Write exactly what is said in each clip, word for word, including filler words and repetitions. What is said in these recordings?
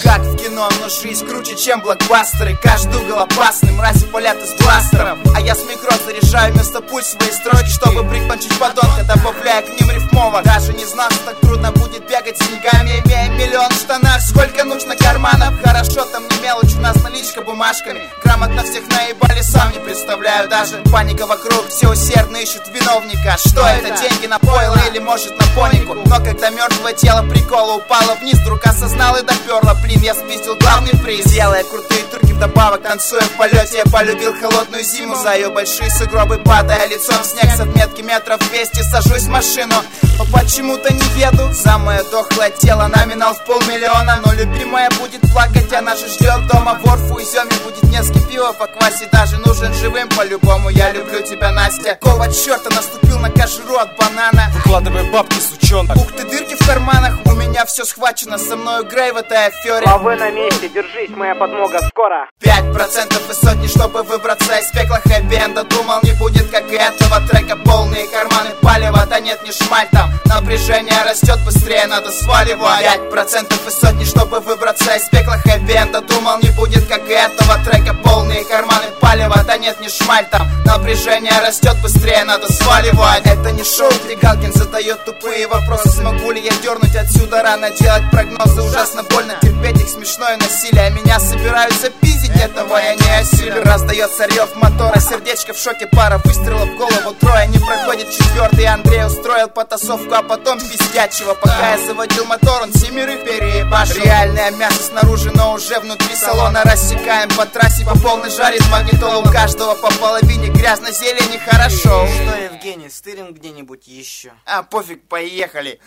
как в кино, но жизнь круче, чем блокбастеры. Каждый угол опасный, мрази палят из бластеров. А я с микро заряжаю вместо пуль свои строчки, чтобы прикончить подонка, добавляя к ним рифмово. Даже не знал, что так трудно будет бегать с деньгами, имея миллион в штанах. Сколько нужно карманов? Хорошо, там не мелочь, у нас наличка бумажками. Грамотно всех наебали, сам не представляю даже. Паника вокруг, все усердно ищут виновника. Что это, деньги на пойло или может на понику? Но когда мертвое тело прикола упало вниз, вдруг осознал и доперло. Блин, я спиздил главный приз, делая крутые трюки вдобавок, танцуя в полете. Я полюбил холодную зиму, за ее большие сугробы, падая лицом в снег с отметки метров двести. Сажусь в машину, но почему-то не еду. За мое дохлое тело номинал в полмиллиона. Но любимая будет плакать, она же ждет дома. В Орфу и Зёме будет несколько пива по квасе. Даже нужен живым по-любому, я люблю тебя, Настя. Какого черта наступил на кожуру от банана? Выкладывай бабки, сучонок. Ух ты, дырки в карманах, у меня все схвачено. Со мною Грей в этой афере. А вы на месте, держись, моя подмога скоро. Пять процентов и сотни, чтобы выбраться из пекла хэппи-энда. Думал, не будет как и этого трека. Полные карманы палева, да нет, не шмаль там. Напряжение растет, быстрее надо сваливать. Пять процентов и сотни, чтобы выбраться из пекла хэппи-энда. Думал, не будет как и этого трека. Полные карманы палева, да нет, не шмаль там. Напряжение растет, быстрее надо сваливать. Это не шоу, где Галкин задает тупые вопросы. Смогу ли я дернуть отсюда рано, делать прогнозы? Ужасно больно терпеть их смешное насилие. Меня собираются пиздить, этого я не осилю. Раздается рев мотора, сердечко в шоке, пара выстрелов в голову, трое. Не проходит четвертый, Андрей устроил потасовку, а потом пиздячего. Пока я заводил мотор, он семерых переебашил. Реальное мясо снаружи, но уже внутри салона. Рассекаем по трассе, по полной жарит магнитолу. У каждого по половине, грязно, зелени, хорошо. Что, Евгений, стырим где-нибудь еще? А, пофиг, поехали.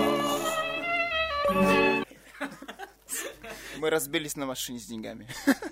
Мы разбились на машине с деньгами.